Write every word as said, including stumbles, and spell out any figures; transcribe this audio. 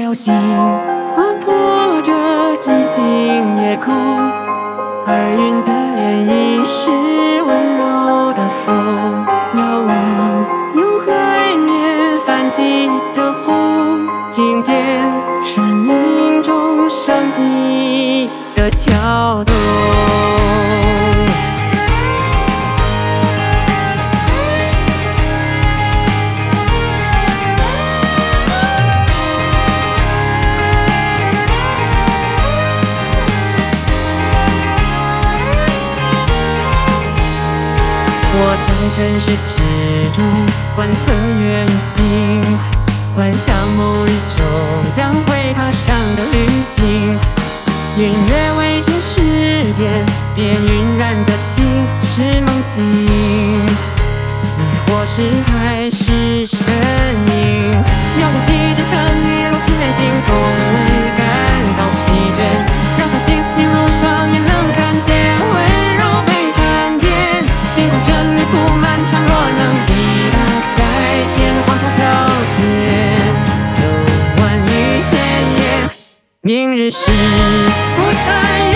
流星划破这寂静夜空，而云的涟漪是温柔的风。遥望有海面泛起的红，听见山林中生机的跳动。我在尘世之中观测远行，幻想某日终将会踏上的旅行。云月为现实点，便晕染的情是梦境，亦或是还是身影。遥望起这城一路前行，从未感到疲倦，让繁星映入双眼，能看见温柔被沉淀。尽管这旅途漫长，若能抵达在天荒唐小间，有万语千言。明日是我的